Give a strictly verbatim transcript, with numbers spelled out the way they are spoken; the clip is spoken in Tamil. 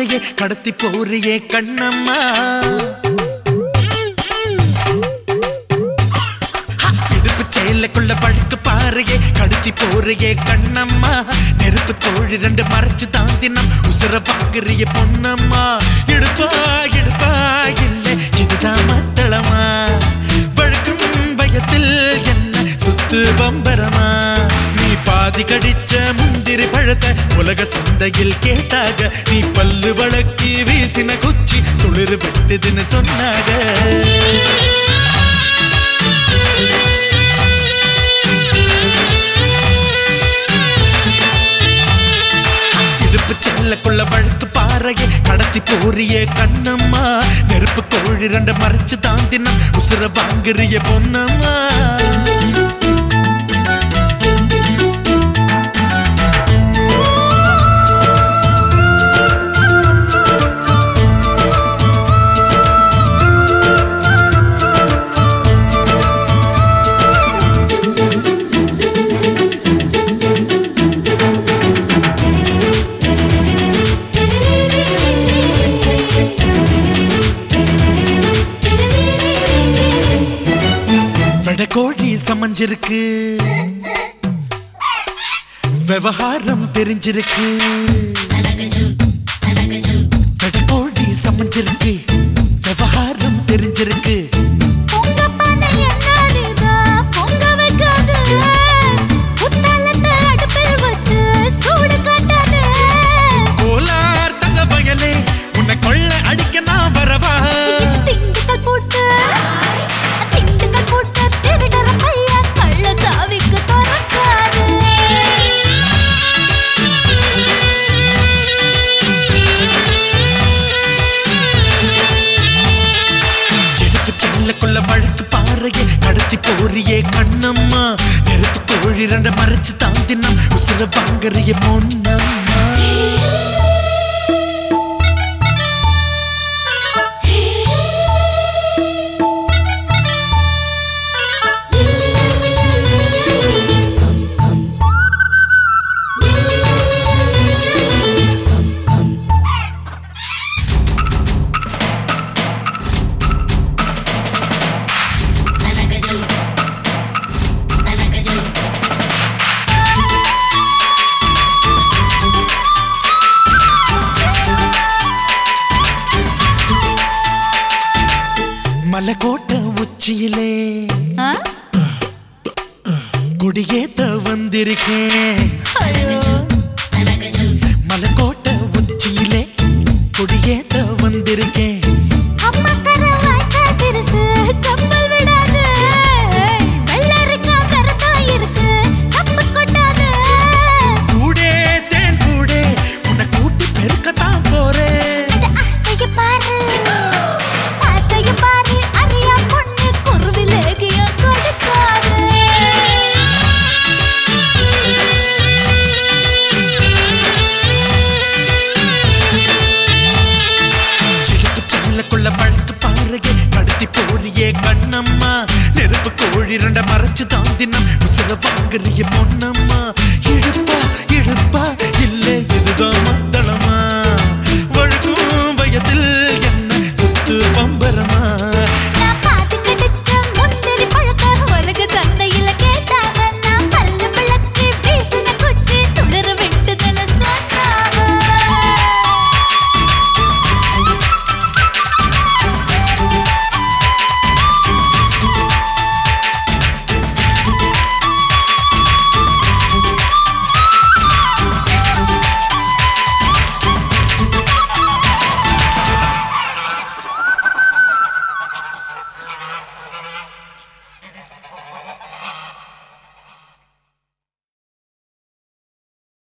பாறையே கடத்தி போறியே கண்ணம்மா இடுப்பு செயலுக்குள்ள வழுக்கு பாறையே கடத்தி போறியே கண்ணம்மா நெருப்பு தோழி ரெண்டு மறைச்சு தாண்டினம் உசுர வாங்குறிய பொன்னம்மா இடுப்பா இடுப்பா இல்லை இதுதான் மத்தளமா வழுக்கும் பயத்தில் என்ன சுத்து பம்பரமா நீ பாதி கடிச்ச முந்திரி பழத்தை உலக சந்தையில் கேட்டாக நீ பல்லு வழக்கி வீசின குச்சி துளிர் விட்டுதுன்னு சொன்னாக இடுப்பு செல்லக்குள்ள வழுக்கு பாறையே கடத்தி போறிய கண்ணம்மா நெருப்பு கோழி ரெண்டு மறைச்சு தாண்டினா உசுர வாங்குறிய பொன்னம்மா கோழி சமஞ்சிருக்கு விவகாரம் தெரிஞ்சிருக்கு கோழி சமஞ்சிருக்கு விவகாரம் தெரிஞ்சிருக்கு கோலார் தங்க வயலே உன்னை கொள்ள அடிக்க நான் வரவா வழுக்கு பாறையே கடத்தி போறியே கண்ணம்மா நெருப்பு கோழி ரெண்ட மறைச்சு தாண்டினா உசுர வாங்குறிய பொன்னம்மா மலைக்கோட்டை உச்சியிலே கொடியேத்த வந்திருக்கேன் மலைக்கோட்டை உச்சியிலே கொடியேத்த வந்திருக்கேன் கூடே தேன் கூடே உன்னை கூட்டி பெருக்கத்தான் போறேன் வழுக்கு பாறையே கடத்தி போறியே கண்ணம்மா நெருப்பு கோழி ரெண்ட மறைச்சு தாண்டினா உசுர வாங்குறிய பொன்னம்மா இழுப்பா இழுப்பா